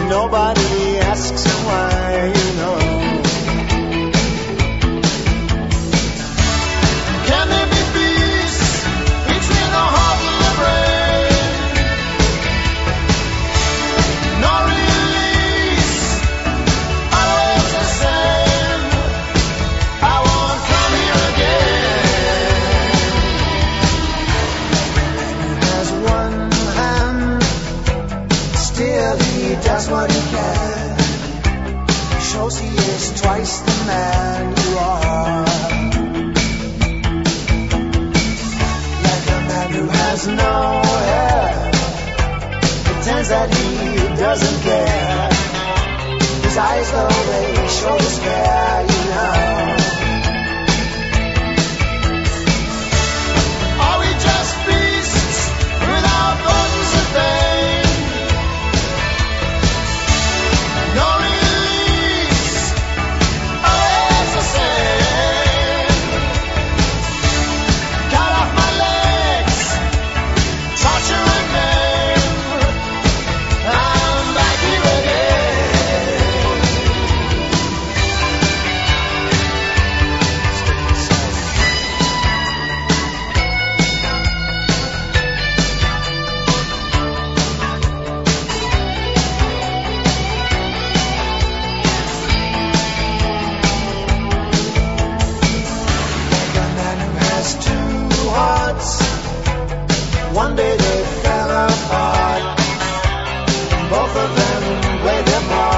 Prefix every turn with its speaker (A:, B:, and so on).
A: Nobody asks him why, you know. Can there be peace between the heart and the brain? No release, always the same. I won't come here again. He has one hand, still he does what he can. Shows he is twice the man you are. Like a man who has no hair, pretends that he doesn't care. His eyes though they show despair, you know. Are we just beasts without buttons of pain? No release, always the same. Cut off my legs, torture and pain. I'm back here again. Like a man who has two hearts. One day they fell apart. Both of them played their part.